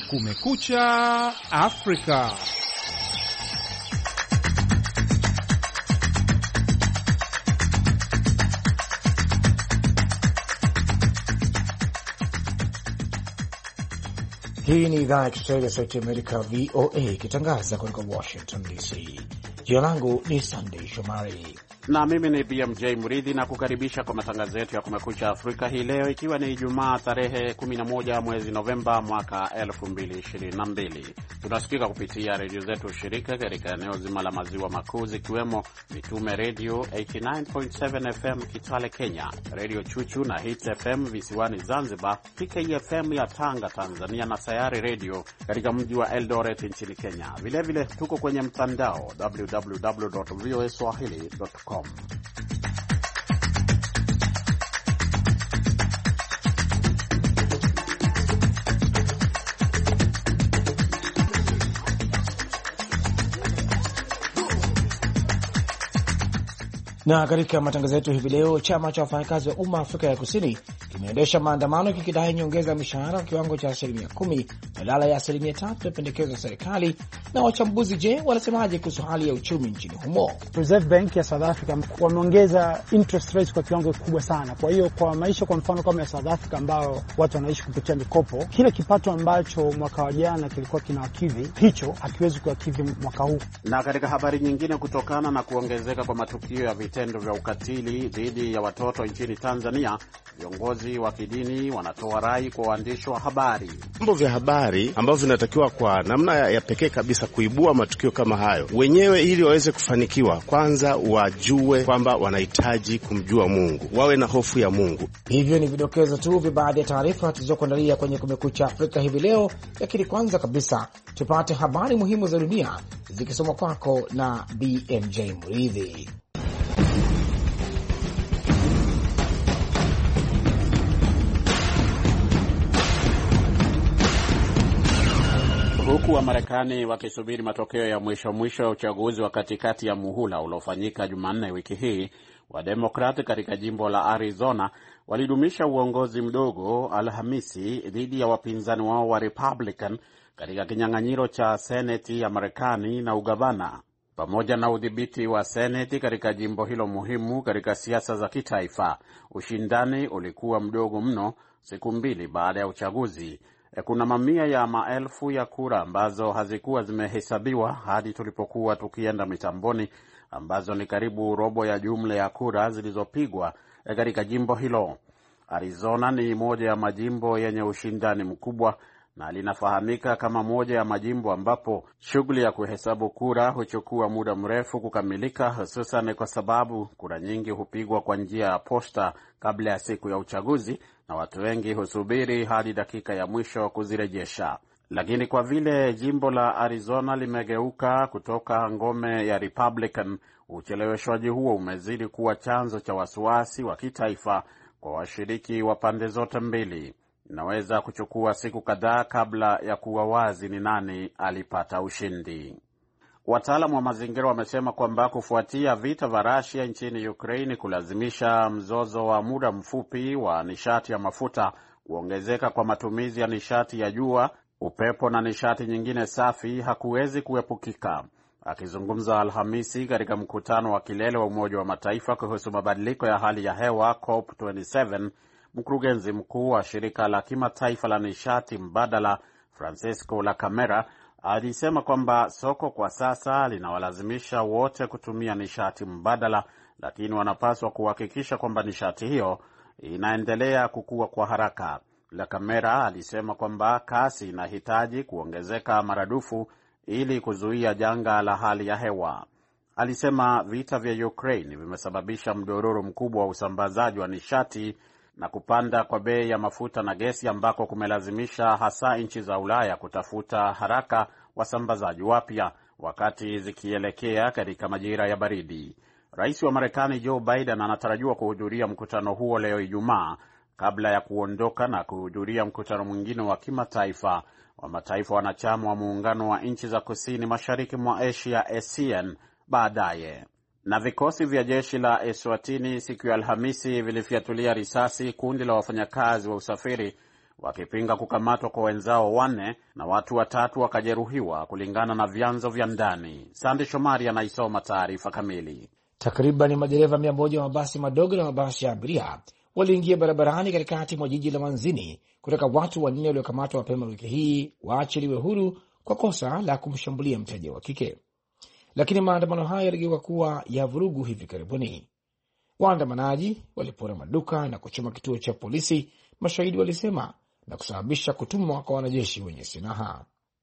Kumekucha Afrika. Hii ni idhaa ya Kiswahili ya Sauti ya Amerika, VOA, ikitangaza kutoka Washington DC. Jina langu ni Sunday Shomari na mimi ni BMJ Mridhi, na kukaribisha kwa matangazo yetu ya Kumekucha Afrika hii leo, ikiwa ni Ijumaa tarehe 11 mwezi Novemba mwaka 2022. Tunasikika kupitia redio zetu shirika katika eneo zima la maziwa makuu, zikiwemo Mitume Radio 89.7 FM Kitale Kenya, Radio Chuchu na Hits FM visiwani Zanzibar, PKFM ya Tanga Tanzania, na Sayari Radio katika mji wa Eldoret nchini Kenya. Vilevile tuko kwenye mtandao www.voaswahili.com. Na katika matangazo yetu hivi leo, chama cha wafanyakazi wa umma Afrika ya Kusini kimeendesha maandamano kikidai nyongeza ya mishahara kiwango cha 10% badala ya 3% ya pendekezo la serikali. Na wachambuzi, je, wanasemaje kuhusu hali ya uchumi nchini humo? Reserve Bank ya South Africa wameongeza interest rates kwa kiwango kikubwa sana. Kwa hiyo kwa maisha, kwa mfano kama ya South Africa ambao watu wanaishi kupitia mikopo, kile kipato ambacho mwaka wa jana kilikuwa kinawakidhi, hicho hakiwezi kuwakidhi mwaka huu. Na katika habari nyingine, kutokana na kuongezeka kwa matukio ya vitendo vya ukatili dhidi ya watoto nchini Tanzania, viongozi wa kidini wanatoa rai kwa waandishi wa habari. Vyombo vya habari ambavyo vinatakiwa kwa namna ya pekee kabisa kuibua matukio kama hayo wenyewe, ili waweze kufanikiwa, kwanza wajue kwamba wanahitaji kumjua Mungu, wawe na hofu ya Mungu. Hivyo ni vidokezo tu vya baadhi ya taarifa tulizokuandalia kwenye Kumekucha Afrika hivi leo, lakini kwanza kabisa tupate habari muhimu za dunia zikisomwa kwako na BMJ Mridhi. Huku wa Marekani wakisubiri matokeo ya mwisho ya uchaguzi wa katikati ya muhula uliofanyika Jumanne wiki hii, Wademokrati katika jimbo la Arizona walidumisha uongozi mdogo Alhamisi dhidi ya wapinzani wao wa Republican katika kinyang'anyiro cha Seneti ya Marekani na ugavana, pamoja na udhibiti wa Seneti katika jimbo hilo muhimu katika siasa za kitaifa. Ushindani ulikuwa mdogo mno siku mbili baada ya uchaguzi. Kuna mamia ya maelfu ya kura ambazo hazikuwa zimehesabiwa hadi tulipokuwa tukienda mitamboni, ambazo ni karibu robo ya jumla ya kura zilizopigwa katika jimbo hilo. Arizona ni moja ya majimbo yenye ushindani mkubwa na linafahamika kama moja ya majimbo ambapo shughuli ya kuhesabu kura huchukua muda mrefu kukamilika, hususan kwa sababu kura nyingi hupigwa kwa njia ya posta kabla ya siku ya uchaguzi, na watu wengi husubiri hadi dakika ya mwisho kuzirejesha. Lakini kwa vile jimbo la Arizona limegeuka kutoka ngome ya Republican, ucheleweshwaji huo umezidi kuwa chanzo cha wasiwasi wa kitaifa kwa washiriki wa pande zote mbili. Inaweza kuchukua siku kadhaa kabla ya kuwa wazi ni nani alipata ushindi. Wataalamu wa mazingira wamesema kwamba kufuatia vita vya Russia nchini Ukraine kulazimisha mzozo wa muda mfupi wa nishati ya mafuta, kuongezeka kwa matumizi ya nishati ya jua, upepo na nishati nyingine safi hakuwezi kuepukika. Akizungumza Alhamisi katika mkutano wa kilele wa Umoja wa Mataifa kuhusu mabadiliko ya hali ya hewa COP27, mkurugenzi mkuu wa shirika la kimataifa la nishati mbadala Francisco La Camera alisema kwamba soko kwa sasa linawalazimisha wote kutumia nishati mbadala, lakini wanapaswa kuhakikisha kwamba nishati hiyo inaendelea kukua kwa haraka. La Camera alisema kwamba kasi inahitaji kuongezeka maradufu ili kuzuia janga la hali ya hewa. Alisema vita vya Ukraine vimesababisha mdororo mkubwa wa usambazaji wa nishati na kupanda kwa bei ya mafuta na gesi, ambako kumelazimisha hasa nchi za Ulaya kutafuta haraka wasambazaji wapya wakati zikielekea katika majira ya baridi. Rais wa Marekani Joe Biden anatarajiwa kuhudhuria mkutano huo leo Ijumaa, kabla ya kuondoka na kuhudhuria mkutano mwingine wa kimataifa wa mataifa wanachama wa muungano wa nchi za kusini mashariki mwa Asia ASEAN baadaye. Na vikosi vya jeshi la Eswatini siku ya Alhamisi vilifyatulia risasi kundi la wafanyakazi wa usafiri wakipinga kukamatwa kwa wenzao 4 na watu 3 wakajeruhiwa, kulingana na vyanzo vya ndani. Sande Shomari anaisoma taarifa kamili. Takriban madereva 100 wa mabasi madogo na mabasi ya abiria waliingia barabarani katikati mwa jiji la Manzini kutaka watu 4 waliokamatwa mapema wiki hii waachiliwe huru kwa kosa la kumshambulia mteja wa kike. Lakini maandamano haya yaligeuka kuwa ya vurugu hivi karibuni. Waandamanaji walipora maduka na kuchoma kituo cha polisi, mashahidi walisema, na kusababisha kutumwa kwa wanajeshi wenye silaha.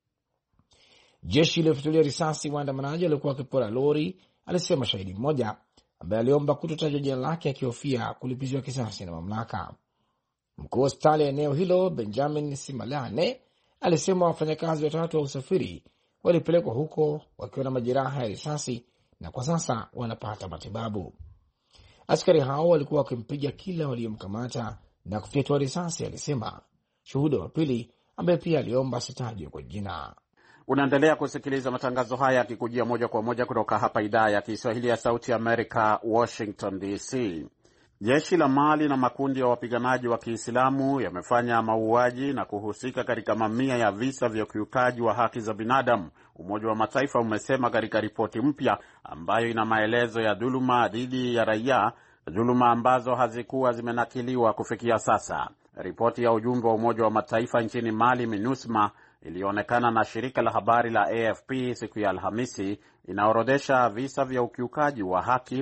Jeshi lilifutilia risasi waandamanaji waliokuwa wakipora lori, alisema shahidi mmoja ambaye aliomba kutotajwa jina lake akihofia kulipiziwa kisasi na mamlaka. Mkuu wa hospitali ya eneo hilo Benjamin Simalane alisema wafanyakazi 3 wa usafiri walipelekwa huko wakiwa na majeraha ya risasi na kwa sasa wanapata matibabu. Askari hao walikuwa wakimpiga kila waliyomkamata na kufyatua risasi, alisema shuhuda wa pili ambaye pia aliomba sitajwe kwa jina. Unaendelea kusikiliza matangazo haya yakikujia moja kwa moja kutoka hapa idhaa ya Kiswahili ya Sauti ya Amerika, Washington DC. Jeshi la Mali na makundi ya wapiganaji wa Kiislamu yamefanya mauaji na kuhusika katika mamia ya visa vya ukiukaji wa haki za binadamu, Umoja wa Mataifa umesema katika ripoti mpya ambayo ina maelezo ya dhuluma dhidi ya raia, dhuluma ambazo hazikuwa zimenakiliwa kufikia sasa. Ripoti ya ujumbe wa Umoja wa Mataifa nchini Mali, MINUSMA, ilionekana na shirika la habari la AFP siku ya Alhamisi, inaorodesha visa vya ukiukaji wa haki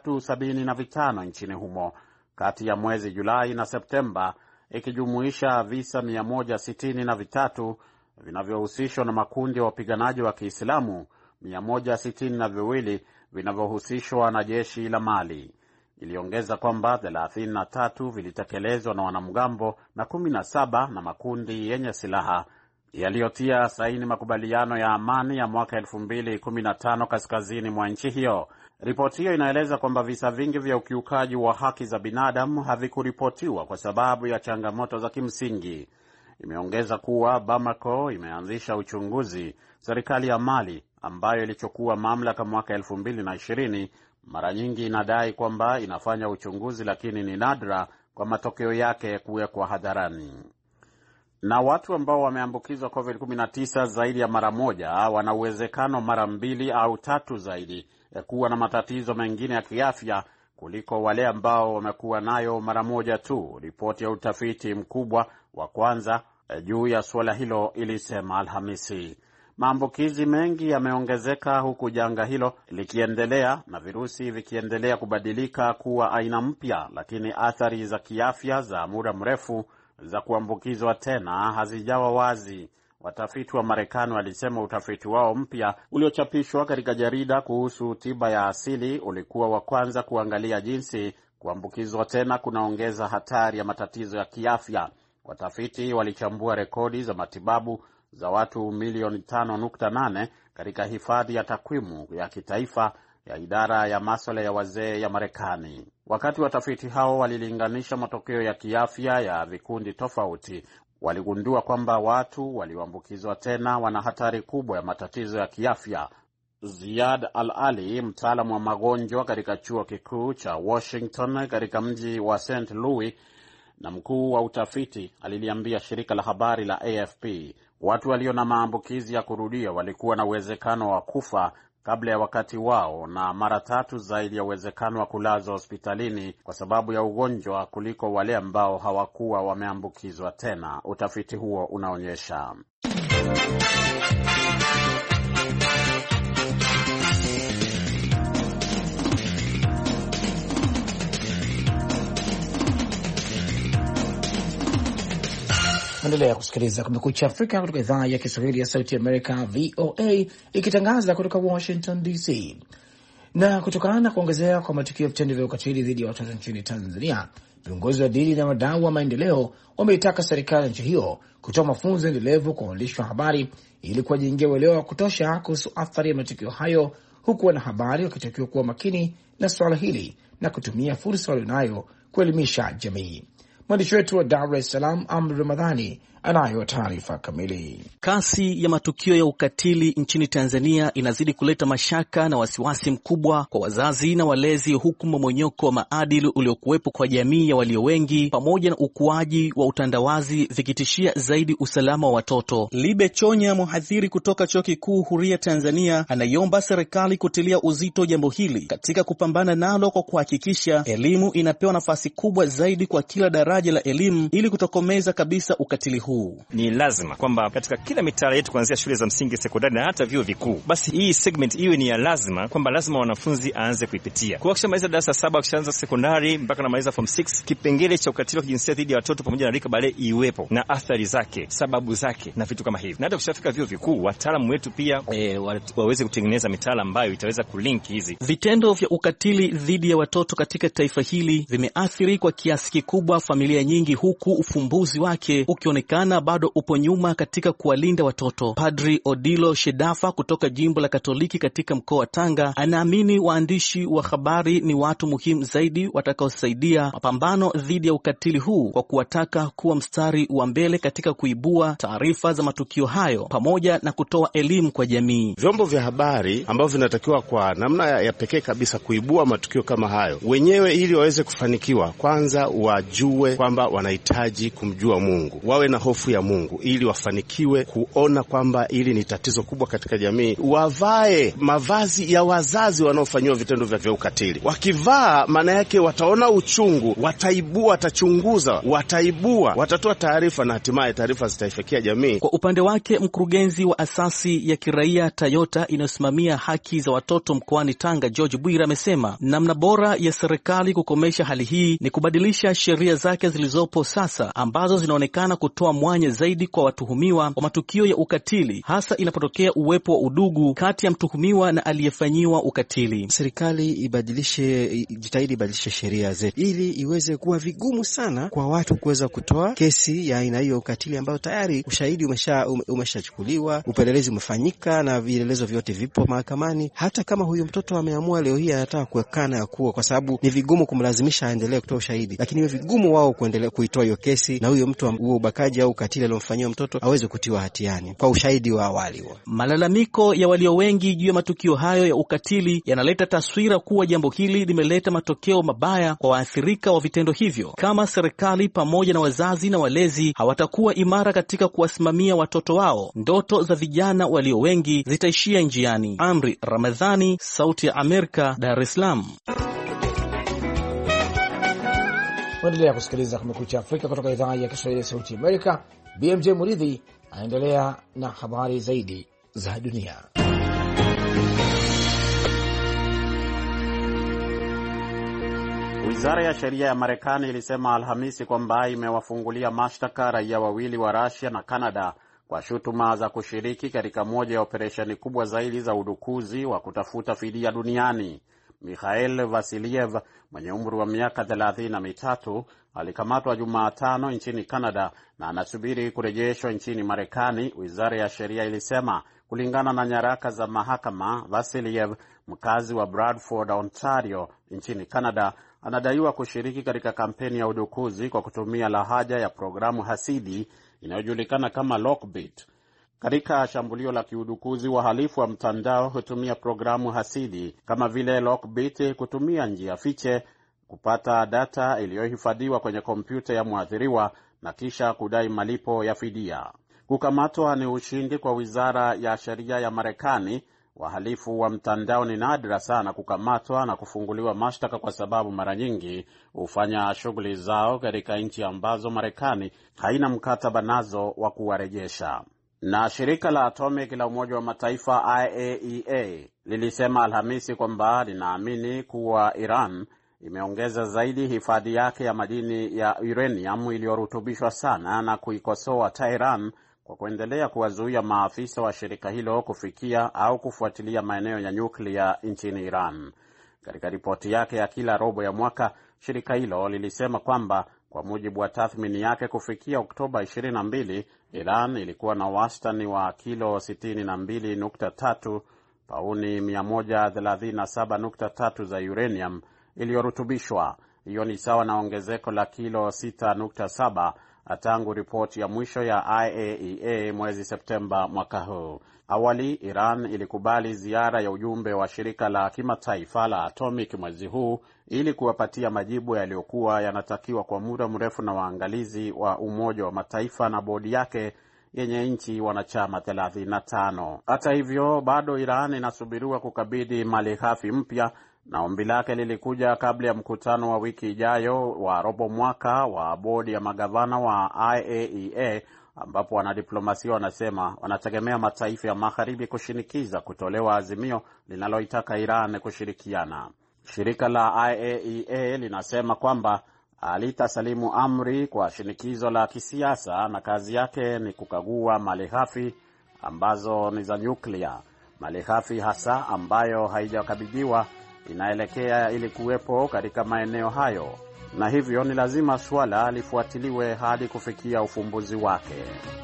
375 nchini humo kati ya mwezi Julai na Septemba, ikijumuisha visa 163 vinavyohusishwa na makundi ya wapiganaji wa Kiislamu, 162 vinavyohusishwa na jeshi la Mali. Iliongeza kwamba 33 vilitekelezwa na wanamgambo na 17 na makundi yenye silaha yaliyotia saini makubaliano ya amani ya mwaka 2015 kaskazini mwa nchi hiyo. Ripoti hiyo inaeleza kwamba visa vingi vya ukiukaji wa haki za binadamu havikuripotiwa kwa sababu ya changamoto za kimsingi. Imeongeza kuwa Bamako imeanzisha uchunguzi. Serikali ya Mali ambayo ilichukua mamlaka mwaka 2020 mara nyingi inadai kwamba inafanya uchunguzi, lakini ni nadra kwa matokeo yake kuwekwa hadharani. Na watu ambao wameambukizwa COVID-19 zaidi ya mara moja wana uwezekano mara 2 au 3 zaidi ya kuwa na matatizo mengine ya kiafya kuliko wale ambao wamekuwa nayo mara moja tu, ripoti ya utafiti mkubwa wa kwanza juu ya suala hilo ilisema Alhamisi. Maambukizi mengi yameongezeka huku janga hilo likiendelea na virusi vikiendelea kubadilika kuwa aina mpya, lakini athari za kiafya za muda mrefu za kuambukizwa tena hazijawa wazi. Watafiti wa Marekani walisema utafiti wao mpya uliochapishwa katika jarida kuhusu tiba ya asili ulikuwa wa kwanza kuangalia jinsi kuambukizwa tena kunaongeza hatari ya matatizo ya kiafya. Watafiti walichambua rekodi za matibabu za watu milioni 5.8 katika hifadhi ya takwimu ya kitaifa ya idara ya masuala ya wazee ya Marekani. Wakati watafiti hao walilinganisha matokeo ya kiafya ya vikundi tofauti, waligundua kwamba watu walioambukizwa tena wana hatari kubwa ya matatizo ya kiafya. Ziad Al-Ali, mtaalamu wa magonjwa katika chuo kikuu cha Washington katika mji wa St. Louis na mkuu wa utafiti, aliliambia shirika la habari la AFP watu walio na maambukizi ya kurudia walikuwa na uwezekano wa kufa kabla ya wakati wao na mara 3 zaidi ya uwezekano wa kulazwa hospitalini kwa sababu ya ugonjwa kuliko wale ambao hawakuwa wameambukizwa tena, utafiti huo unaonyesha. Endelea kusikiliza Kumekucha Afrika kutoka idhaa ya Kiswahili ya Sauti ya Amerika, VOA, ikitangaza kutoka Washington DC. Na kutokana na kuongezea kwa matukio ya vitendo vya ukatili dhidi ya watoto nchini Tanzania, viongozi wa dini na wadau wa maendeleo wameitaka serikali ya nchi hiyo kutoa mafunzo endelevu kwa waandishi wa habari ili kuwajengea uelewa wa kutosha kuhusu athari ya matukio hayo, huku wanahabari wakitakiwa kuwa makini na swala hili na kutumia fursa walionayo kuelimisha jamii. Mwandishi wetu wa Dar es Salaam, Amri Ramadhani, anayo taarifa kamili. Kasi ya matukio ya ukatili nchini Tanzania inazidi kuleta mashaka na wasiwasi mkubwa kwa wazazi na walezi, huku mmomonyoko wa maadili uliokuwepo kwa jamii ya walio wengi pamoja na ukuaji wa utandawazi vikitishia zaidi usalama wa watoto. Libe Chonya, mhadhiri kutoka Chuo Kikuu Huria Tanzania, anaiomba serikali kutilia uzito jambo hili katika kupambana nalo kwa kuhakikisha elimu inapewa nafasi kubwa zaidi kwa kila daraja la elimu ili kutokomeza kabisa ukatili huu. Ni lazima kwamba katika kila mitaala yetu kuanzia shule za msingi, sekondari na hata vyuo vikuu, basi hii segment iwe ni ya lazima, kwamba lazima wanafunzi aanze kuipitia. Kwa kishamaliza darasa 7, kishaanza sekondari mpaka namaliza form 6, kipengele cha ukatili wa kijinsia dhidi ya watoto pamoja na rika bale iwepo na athari zake, sababu zake na vitu kama hivi. Na hata kushafika vyuo vikuu, wataalamu wetu pia waweze kutengeneza mitaala ambayo itaweza kulink hizi. Vitendo vya ukatili dhidi ya watoto katika taifa hili vimeathiri kwa kiasi kikubwa familia nyingi, huku ufumbuzi wake ukionekana bado upo nyuma katika kuwalinda watoto. Padri Odilo Shedafa kutoka jimbo la Katoliki katika mkoa wa Tanga anaamini waandishi wa habari ni watu muhimu zaidi watakaosaidia mapambano dhidi ya ukatili huu, kwa kuwataka kuwa mstari wa mbele katika kuibua taarifa za matukio hayo pamoja na kutoa elimu kwa jamii. Vyombo vya habari ambavyo vinatakiwa kwa namna ya pekee kabisa kuibua matukio kama hayo, wenyewe ili waweze kufanikiwa, kwanza wajue kwamba wanahitaji kumjua Mungu, wawe na hofu ya Mungu ili wafanikiwe kuona kwamba hili ni tatizo kubwa katika jamii. Wavae mavazi ya wazazi wanaofanyiwa vitendo vya ukatili. Wakivaa, maana yake wataona uchungu, wataibua, watachunguza, wataibua, watatoa taarifa na hatimaye taarifa zitaifikia jamii. Kwa upande wake, mkurugenzi wa asasi ya kiraia Toyota inayosimamia haki za watoto mkoani Tanga, George Bwira, amesema namna bora ya serikali kukomesha hali hii ni kubadilisha sheria zake zilizopo sasa, ambazo zinaonekana kutoa mwanya zaidi kwa watuhumiwa wa matukio ya ukatili, hasa inapotokea uwepo wa udugu kati ya mtuhumiwa na aliyefanyiwa ukatili. Serikali jitahidi ibadilishe sheria zetu ili iweze kuwa vigumu sana kwa watu kuweza kutoa kesi ya aina hiyo ukatili, ambayo tayari ushahidi umeshachukuliwa, upelelezi umefanyika na vielelezo vyote vipo mahakamani. Hata kama huyu mtoto ameamua leo hii anataka kuekana ya kuwa, kwa sababu ni vigumu kumlazimisha aendelee kutoa ushahidi, lakini ni vigumu wao kuendelea kuitoa hiyo kesi na huyo mtu huo ubakaji au ukatili aliyomfanyia mtoto aweze kutiwa hatiani kwa ushahidi wa awali. Malalamiko ya walio wengi juu ya matukio hayo ya ukatili yanaleta taswira kuwa jambo hili limeleta matokeo mabaya kwa waathirika wa vitendo hivyo, kama serikali pamoja na wazazi na walezi hawatakuwa imara katika kuwasimamia watoto wao. Ndoto za vijana walio wengi zitaishia njiani. Amri Ramadhani, Sauti ya Amerika, Dar es Salaam. Endelea kusikiliza Kumekucha Afrika kutoka idhaa ya Kiswahili ya Sauti ya Amerika. BMJ Muridhi anaendelea na habari zaidi za dunia. Wizara ya sheria ya Marekani ilisema Alhamisi kwamba imewafungulia mashtaka raia wawili wa Russia na Canada kwa shutuma za kushiriki katika moja ya operesheni kubwa zaidi za udukuzi wa kutafuta fidia duniani. Mikhail Vasiliev mwenye umri wa miaka 33 alikamatwa Jumatano nchini Canada na anasubiri kurejeshwa nchini Marekani, wizara ya sheria ilisema. Kulingana na nyaraka za mahakama, Vasiliev, mkazi wa Bradford, Ontario nchini Canada, anadaiwa kushiriki katika kampeni ya udukuzi kwa kutumia lahaja ya programu hasidi inayojulikana kama Lockbit. Katika shambulio la kiudukuzi, wahalifu wa mtandao hutumia programu hasidi kama vile Lockbit kutumia njia fiche kupata data iliyohifadhiwa kwenye kompyuta ya mwathiriwa na kisha kudai malipo ya fidia. Kukamatwa ni ushindi kwa wizara ya sheria ya Marekani. Wahalifu wa mtandao ni nadra sana kukamatwa na kufunguliwa mashtaka kwa sababu mara nyingi hufanya shughuli zao katika nchi ambazo Marekani haina mkataba nazo wa kuwarejesha. Na shirika la atomic la Umoja wa Mataifa IAEA lilisema Alhamisi kwamba linaamini kuwa Iran imeongeza zaidi hifadhi yake ya madini ya uranium iliyorutubishwa sana na kuikosoa Tehran kwa kuendelea kuwazuia maafisa wa shirika hilo kufikia au kufuatilia maeneo ya nyuklia nchini Iran. Katika ripoti yake ya kila robo ya mwaka, shirika hilo lilisema kwamba kwa mujibu wa tathmini yake kufikia Oktoba 22, Iran ilikuwa na wastani wa kilo 62.3, pauni 137.3 za uranium iliyorutubishwa. Hiyo ni sawa na ongezeko la kilo 6.7 tangu ripoti ya mwisho ya IAEA mwezi Septemba mwaka huu. Awali, Iran ilikubali ziara ya ujumbe wa shirika la kimataifa la Atomic mwezi huu ili kuwapatia majibu yaliyokuwa yanatakiwa kwa muda mrefu na waangalizi wa Umoja wa Mataifa na bodi yake yenye nchi wanachama 35. Hata hivyo, bado Iran inasubiriwa kukabidhi malighafi mpya, na ombi lake lilikuja kabla ya mkutano wa wiki ijayo wa robo mwaka wa bodi ya magavana wa IAEA, ambapo wanadiplomasia wanasema wanategemea mataifa ya magharibi kushinikiza kutolewa azimio linaloitaka Iran kushirikiana. Shirika la IAEA linasema kwamba alitasalimu amri kwa shinikizo la kisiasa na kazi yake ni kukagua malighafi ambazo ni za nyuklia. Malighafi hasa ambayo haijakabidhiwa inaelekea ili kuwepo katika maeneo hayo, na hivyo ni lazima swala lifuatiliwe hadi kufikia ufumbuzi wake.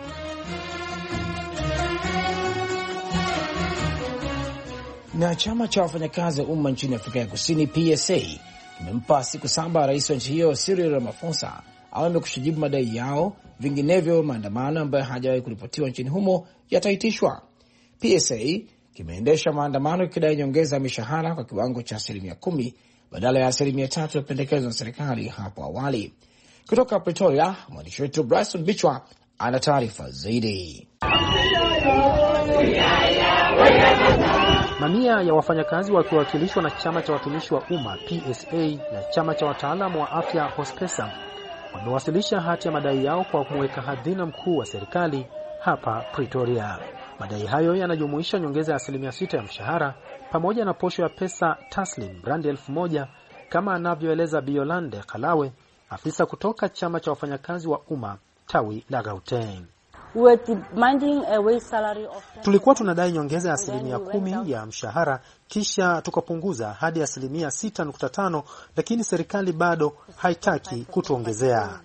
Na chama cha wafanyakazi wa umma nchini Afrika ya Kusini PSA kimempa siku 7 rais wa nchi hiyo Cyril Ramaphosa au amekushajibu madai yao, vinginevyo maandamano ambayo hajawahi kuripotiwa nchini humo yataitishwa. PSA kimeendesha maandamano kidai nyongeza mishahara kwa kiwango cha 10% badala ya 3% pendekezwa na serikali hapo awali. Kutoka Pretoria, mwandishi wetu Bryson Bichwa ana taarifa zaidi. Mamia ya wafanyakazi wakiwakilishwa na chama cha watumishi wa umma PSA na chama cha wataalamu wa afya Hospesa wamewasilisha hati ya madai yao kwa kumweka hazina mkuu wa serikali hapa Pretoria. Madai hayo yanajumuisha nyongeza ya 6% ya mshahara pamoja na posho ya pesa taslim randi 1000, kama anavyoeleza Biolande Khalawe, afisa kutoka chama cha wafanyakazi wa umma tawi la Gauteng. Tulikuwa tunadai nyongeza ya 10% ya mshahara, kisha tukapunguza hadi 6.5%, lakini serikali bado haitaki kutuongezea.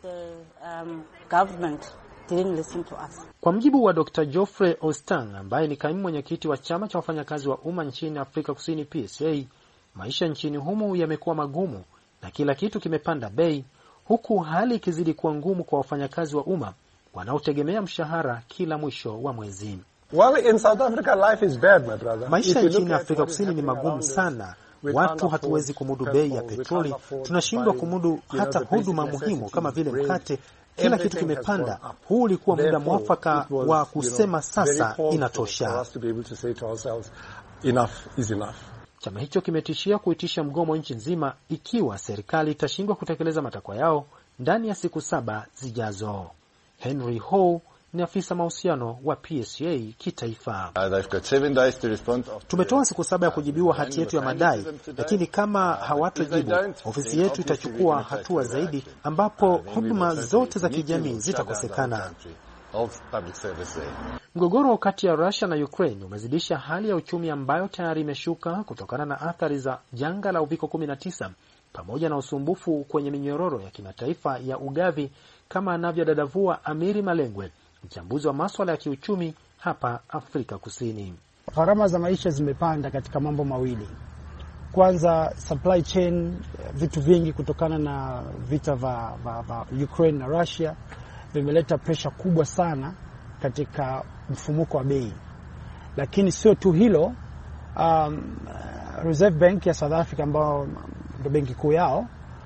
Kwa mjibu wa Dr. Geoffrey Ostang ambaye ni kaimu mwenyekiti wa chama cha wafanyakazi wa umma nchini Afrika Kusini PSA, maisha nchini humu yamekuwa magumu na kila kitu kimepanda bei, huku hali ikizidi kuwa ngumu kwa wafanyakazi wa umma wanaotegemea mshahara kila mwisho wa mwezi. In South Africa life is bad, my brother. Maisha nchini Afrika Kusini ni magumu sana. Watu hatuwezi kumudu bei ya petroli, tunashindwa kumudu hata huduma muhimu kama vile mkate. Kila kitu kimepanda. Huu ulikuwa muda mwafaka wa kusema sasa inatosha. Chama hicho kimetishia kuitisha mgomo nchi nzima ikiwa serikali itashindwa kutekeleza matakwa yao ndani ya siku 7 zijazo. Henry Ho ni afisa mahusiano wa PSA kitaifa. Tumetoa siku 7 ya kujibiwa hati yetu ya madai, lakini kama hawatojibu, ofisi yetu itachukua hatua zaidi ambapo huduma zote za kijamii zitakosekana. Mgogoro kati ya Russia na Ukraine umezidisha hali ya uchumi ambayo tayari imeshuka kutokana na athari za janga la uviko 19 pamoja na usumbufu kwenye minyororo ya kimataifa ya ugavi, kama anavyodadavua Amiri Malengwe, mchambuzi wa masuala ya kiuchumi hapa Afrika Kusini. Gharama za maisha zimepanda katika mambo mawili. Kwanza, supply chain, vitu vingi kutokana na vita va Ukraine na Russia vimeleta pressure kubwa sana katika mfumuko wa bei. Lakini sio tu hilo, Reserve Bank ya South Africa ambao ndio benki kuu yao,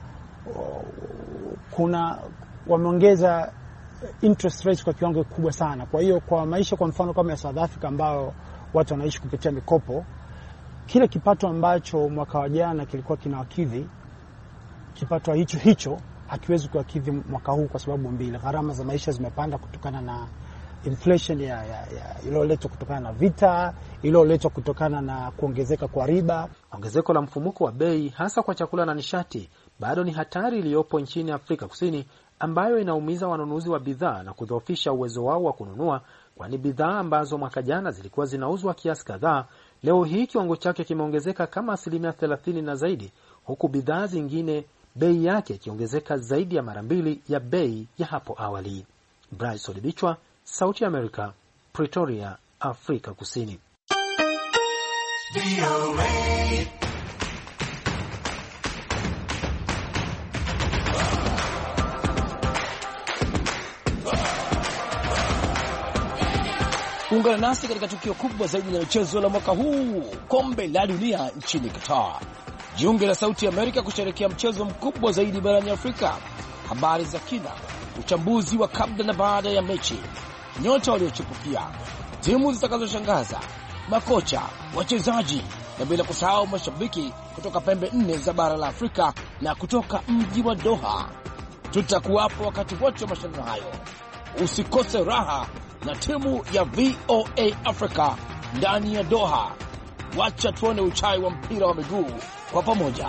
wameongeza interest rates kwa kiwango kikubwa sana. Kwa hiyo kwa maisha kwa mfano kama ya South Africa ambao watu wanaishi kupitia mikopo, kile kipato ambacho mwaka wa jana kilikuwa kinawakidhi, kipato hicho hakiwezi kuwakidhi mwaka huu kwa sababu mbili. Gharama za maisha zimepanda kutokana na inflation iliyoletwa kutokana na vita, iliyoletwa kutokana na kuongezeka kwa riba. Ongezeko la mfumuko wa bei hasa kwa chakula na nishati bado ni hatari iliyopo nchini Afrika Kusini, ambayo inaumiza wanunuzi wa bidhaa na kudhoofisha uwezo wao wa kununua, kwani bidhaa ambazo mwaka jana zilikuwa zinauzwa kiasi kadhaa, leo hii kiwango chake kimeongezeka kama 30% na zaidi, huku bidhaa zingine bei yake ikiongezeka zaidi ya mara 2 ya bei ya hapo awali. Bryson Bichwa, Sauti ya Amerika, Pretoria, Afrika Kusini. Ungana nasi katika tukio kubwa zaidi la michezo la mwaka huu, kombe la dunia nchini Qatar. Jiunge na Sauti ya Amerika kusherehekea mchezo mkubwa zaidi barani Afrika. Habari za kina, uchambuzi wa kabla na baada ya mechi, nyota waliochipukia, timu zitakazoshangaza, makocha, wachezaji na bila kusahau mashabiki kutoka pembe 4 za bara la Afrika na kutoka mji wa Doha. Tutakuwapo wakati wote wa mashindano hayo. Usikose raha na timu ya VOA Africa ndani ya Doha. Wacha tuone uchai wa mpira wa miguu kwa pamoja.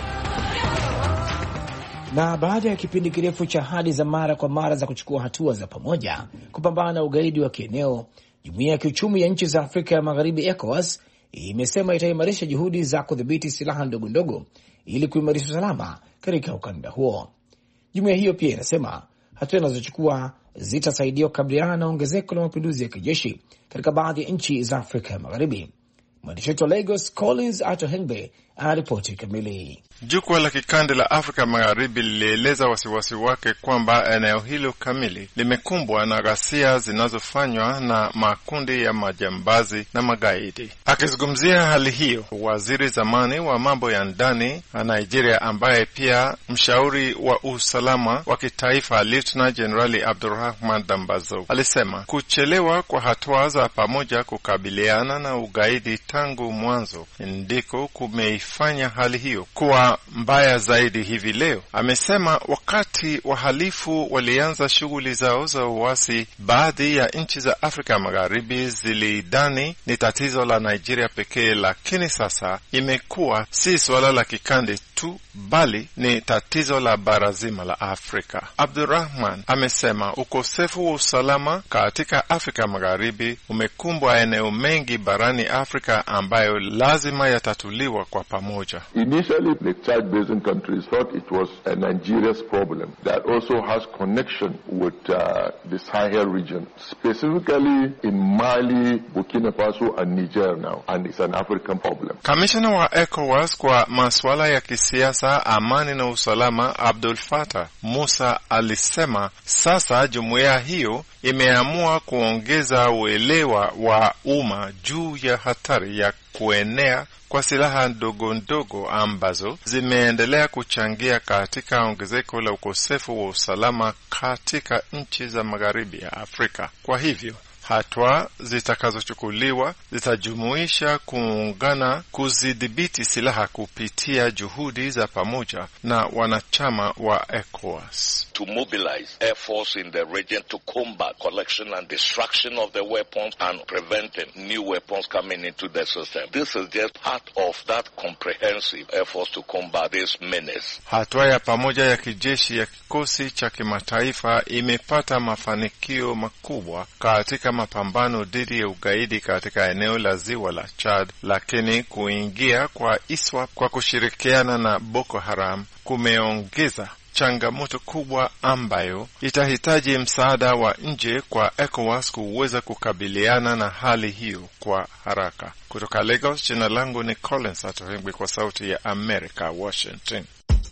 Na baada ya kipindi kirefu cha ahadi za mara kwa mara za kuchukua hatua za pamoja kupambana na ugaidi wa kieneo, Jumuiya ya Kiuchumi ya Nchi za Afrika ya Magharibi ECOWAS imesema itaimarisha juhudi za kudhibiti silaha ndogo ndogo ili kuimarisha usalama katika ukanda huo. Jumuiya hiyo pia inasema hatua inazochukua zitasaidia kukabiliana na ongezeko la mapinduzi ya kijeshi katika baadhi ya nchi za Afrika ya Magharibi. Mwandishi wetu wa Lagos Collins Atohengbe anaripoti kamili. Jukwaa la kikanda la Afrika Magharibi lilieleza wasiwasi wake kwamba eneo hilo kamili limekumbwa na ghasia zinazofanywa na makundi ya majambazi na magaidi. Akizungumzia hali hiyo, waziri zamani wa mambo ya ndani wa Nigeria ambaye pia mshauri wa usalama wa kitaifa Lieutenant General Abdulrahman Dambazo alisema kuchelewa kwa hatua za pamoja kukabiliana na ugaidi tangu mwanzo ndiko kumeifanya hali hiyo kuwa mbaya zaidi hivi leo. Amesema wakati wahalifu walianza shughuli zao za uasi, baadhi ya nchi za Afrika Magharibi zilidhani ni tatizo la Nigeria pekee, lakini sasa imekuwa si swala la kikanda tu bali ni tatizo la bara zima la Afrika. Abdurrahman amesema ukosefu wa usalama katika Afrika Magharibi umekumbwa eneo mengi barani Afrika ambayo lazima yatatuliwa kwa pamoja. Initially, the Chad Basin countries thought it was a Nigeria's problem that also has connection with the Sahel region, specifically in Mali, Burkina Faso and Niger now, and it's an African problem. Kamishna wa ECOWAS kwa masuala ya kisiasa, amani na usalama Abdul Fattah Musa alisema sasa jumuiya hiyo imeamua kuongeza uelewa wa umma juu ya hatari ya kuenea kwa silaha ndogo ndogo ambazo zimeendelea kuchangia katika ongezeko la ukosefu wa usalama katika nchi za magharibi ya Afrika. Kwa hivyo hatua zitakazochukuliwa zitajumuisha kuungana kuzidhibiti silaha kupitia juhudi za pamoja na wanachama wa ECOWAS. To mobilize air force in the region to combat collection and destruction of the weapons and preventing new weapons coming into the system. This is just part of that comprehensive effort to combat this menace. Hatua ya pamoja ya kijeshi ya kikosi cha kimataifa imepata mafanikio makubwa katika mapambano dhidi ya ugaidi katika eneo la ziwa la Chad, lakini kuingia kwa ISWAP kwa kushirikiana na Boko Haram kumeongeza changamoto kubwa ambayo itahitaji msaada wa nje kwa ECOWAS kuweza kukabiliana na hali hiyo kwa haraka. Kutoka Lagos, jina langu ni Collins Atohengbe kwa Sauti ya Amerika, Washington.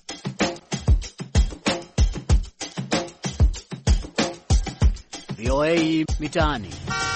VOA Mitaani.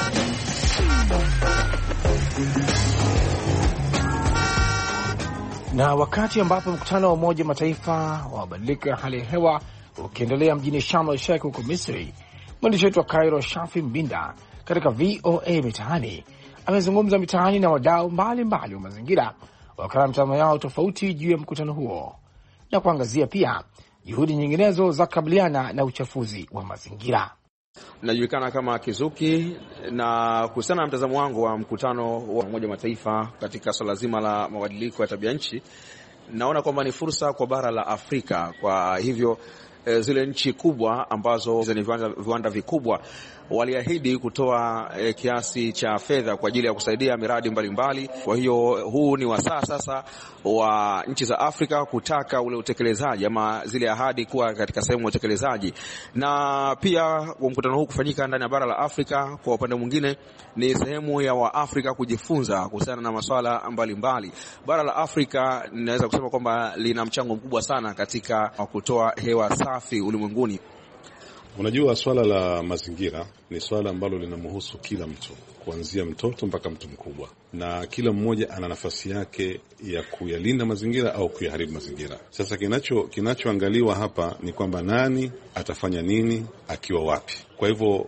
Na wakati ambapo mkutano wa Umoja Mataifa wa mabadiliko ya hali ya hewa ukiendelea mjini Sharm el-Sheikh huko Misri, mwandishi wetu wa Cairo Shafi Mbinda katika VOA Mitaani amezungumza mitaani na wadau mbalimbali wa mazingira wakala mtazamo yao tofauti juu ya mkutano huo na kuangazia pia juhudi nyinginezo za kukabiliana na uchafuzi wa mazingira. Najulikana kama Kizuki, na kuhusiana na mtazamo wangu wa mkutano wa Umoja Mataifa katika swala zima la mabadiliko ya tabia nchi, naona kwamba ni fursa kwa bara la Afrika. Kwa hivyo zile nchi kubwa ambazo ni viwanda vikubwa waliahidi kutoa kiasi cha fedha kwa ajili ya kusaidia miradi mbalimbali. Kwa hiyo huu ni wasaa sasa wa nchi za Afrika kutaka ule utekelezaji ama zile ahadi kuwa katika sehemu ya utekelezaji. Na pia mkutano huu kufanyika ndani ya bara la Afrika, kwa upande mwingine ni sehemu ya Waafrika kujifunza kuhusiana na masuala mbalimbali. Bara la Afrika ninaweza kusema kwamba lina mchango mkubwa sana katika kutoa hewa safi ulimwenguni. Unajua, swala la mazingira ni swala ambalo linamhusu kila mtu, kuanzia mtoto mpaka mtu mkubwa, na kila mmoja ana nafasi yake ya kuyalinda mazingira au kuyaharibu mazingira. Sasa kinachoangaliwa hapa ni kwamba nani atafanya nini akiwa wapi. Kwa hivyo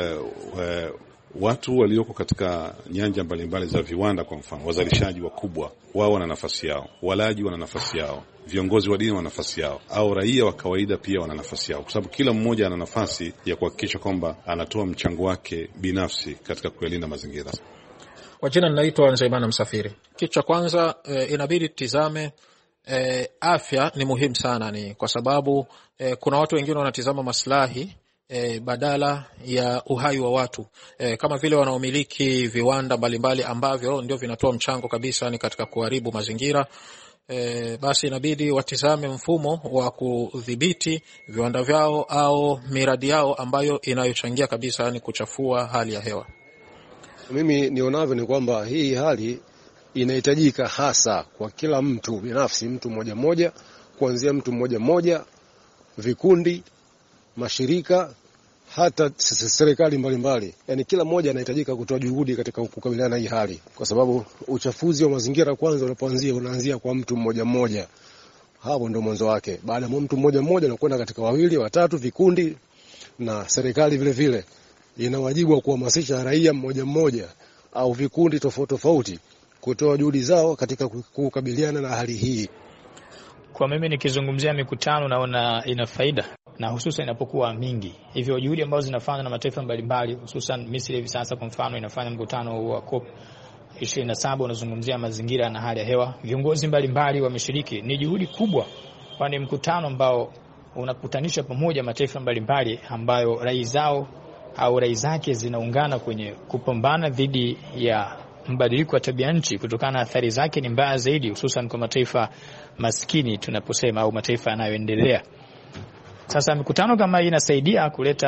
watu walioko katika nyanja mbalimbali za viwanda, kwa mfano wazalishaji wakubwa, wao wana nafasi yao, walaji wana nafasi yao, viongozi wa dini wana nafasi yao, au raia wa kawaida pia wana nafasi yao, kwa sababu kila mmoja ana nafasi ya kuhakikisha kwamba anatoa mchango wake binafsi katika kuyalinda mazingira. Kwa jina ninaitwa Nzaimana Msafiri. Kitu cha kwanza inabidi tizame afya ni muhimu sana, ni kwa sababu kuna watu wengine wanatizama maslahi badala ya uhai wa watu, kama vile wanaomiliki viwanda mbalimbali ambavyo ndio vinatoa mchango kabisa ni katika kuharibu mazingira. Basi inabidi watizame mfumo wa kudhibiti viwanda vyao au miradi yao ambayo inayochangia kabisa ni kuchafua hali ya hewa. Mimi nionavyo ni kwamba hii hali inahitajika hasa kwa kila mtu binafsi, mtu mmoja mmoja, kuanzia mtu mmoja mmoja, vikundi, mashirika, hata serikali mbalimbali. Yaani kila mmoja anahitajika kutoa juhudi katika kukabiliana na hii hali, kwa sababu uchafuzi wa mazingira kwanza unaanzia kwa mtu mmoja mmoja. Hapo ndio mwanzo wake. Baada ya mtu mmoja mmoja na kwenda katika wawili, watatu, vikundi, na serikali vile vile ina wajibu wa kuhamasisha raia mmoja mmoja au vikundi tofauti tofauti kutoa juhudi zao katika kukabiliana na hali hii. Kwa mimi nikizungumzia mikutano, naona ina faida, na hususan inapokuwa mingi. Hivyo juhudi ambazo zinafanywa na mataifa mbalimbali, hususan Misri hivi sasa kwa mfano inafanya mkutano wa COP 27 unazungumzia mazingira na hali ya hewa. Viongozi mbalimbali wameshiriki. Ni juhudi kubwa, kwani mkutano ambao unakutanisha pamoja mataifa mbalimbali ambayo rai zao au rai zake zinaungana kwenye kupambana dhidi ya mabadiliko ya tabia nchi, kutokana na athari zake ni mbaya zaidi, hususan kwa mataifa maskini tunaposema, au mataifa yanayoendelea. Sasa mikutano kama hii inasaidia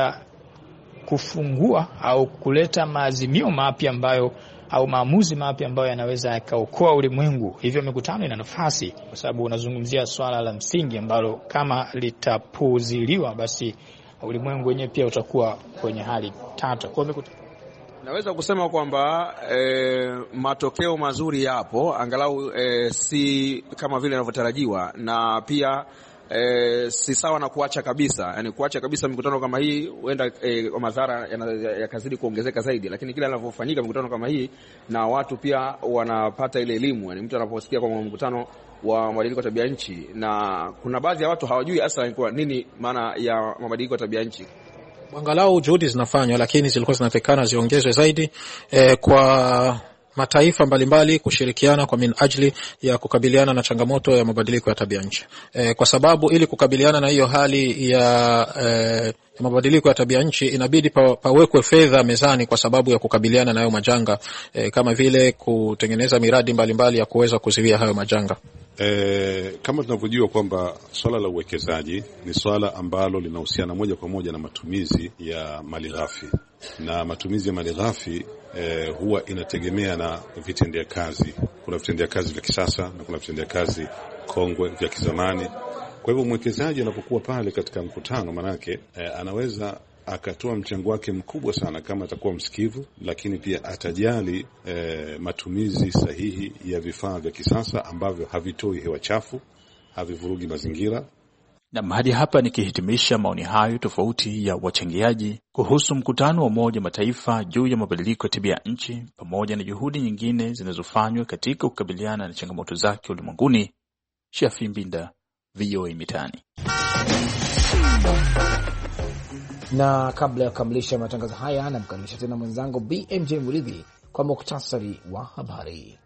kufungua au kuleta maazimio mapya ambayo au maamuzi mapya ambayo yanaweza yakaokoa ulimwengu. Hivyo mikutano ina nafasi, kwa sababu unazungumzia swala la msingi ambalo kama litapuuziliwa basi ulimwengu wenyewe pia utakuwa kwenye hali tata. Kwa naweza kusema kwamba matokeo mazuri yapo, angalau si kama vile yanavyotarajiwa, na pia si sawa na kuacha kabisa. Yani kuacha kabisa mikutano kama hii huenda madhara yakazidi kuongezeka zaidi, lakini kila inavyofanyika mikutano kama hii na watu pia wanapata ile elimu. Yani mtu anaposikia kwa mkutano wa mabadiliko ya tabia nchi, na kuna baadhi ya watu hawajui hasa kwa nini maana ya mabadiliko ya tabia nchi. Angalau juhudi zinafanywa, lakini zilikuwa zinatakana ziongezwe zaidi kwa mataifa mbalimbali kushirikiana kwa minajili ya kukabiliana na changamoto ya mabadiliko ya tabia nchi. Kwa sababu ili kukabiliana na hiyo hali ya mabadiliko ya tabia nchi inabidi pawekwe fedha mezani kwa sababu ya kukabiliana na hayo majanga, kama vile kutengeneza miradi mbalimbali ya kuweza kuzuia hayo majanga. Kama tunavyojua kwamba swala la uwekezaji ni swala ambalo linahusiana moja kwa moja na matumizi ya malighafi, na matumizi ya malighafi huwa inategemea na vitendea kazi. Kuna vitendea kazi vya kisasa na kuna vitendea kazi kongwe vya kizamani. Kwa hivyo mwekezaji anapokuwa pale katika mkutano, manake anaweza akatoa mchango wake mkubwa sana kama atakuwa msikivu, lakini pia atajali matumizi sahihi ya vifaa vya kisasa ambavyo havitoi hewa chafu, havivurugi mazingira. Na hadi hapa nikihitimisha maoni hayo tofauti ya wachangiaji kuhusu mkutano wa Umoja Mataifa juu ya mabadiliko ya tabia nchi pamoja na juhudi nyingine zinazofanywa katika kukabiliana na changamoto zake ulimwenguni. Shafi Mbinda, VOA Mitaani. Na kabla ya kukamilisha matangazo haya, namkaribisha tena mwenzangu BMJ Muridhi kwa muktasari wa habari.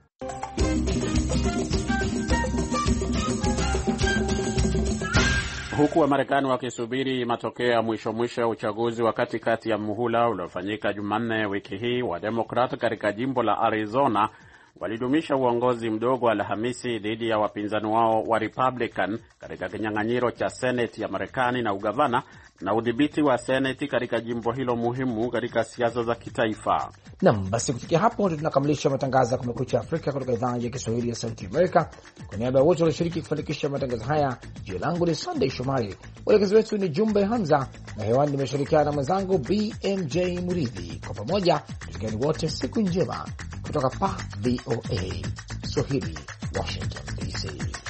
Huku Wamarekani wakisubiri matokeo ya mwisho ya uchaguzi wa katikati ya muhula uliofanyika Jumanne wiki hii, wa Democrat katika jimbo la Arizona walidumisha uongozi mdogo Alhamisi dhidi ya wapinzani wao wa Republican katika kinyang'anyiro cha Senate ya Marekani na ugavana na udhibiti wa Senate katika jimbo hilo muhimu katika siasa za kitaifa. Naam, basi kufikia hapo tunakamilisha matangazo ya Kumekucha Afrika kutoka idhaa ya Kiswahili ya Sauti Amerika. Kwa niaba ya wote walioshiriki kufanikisha matangazo haya, jina langu ni Sunday Shomari. Mwelekezi wetu ni Jumbe Hamza na hewani nimeshirikiana na mwenzangu BMJ Muridhi. Kwa pamoja tukieni wote siku njema kutoka pa VOA Swahili, Washington DC.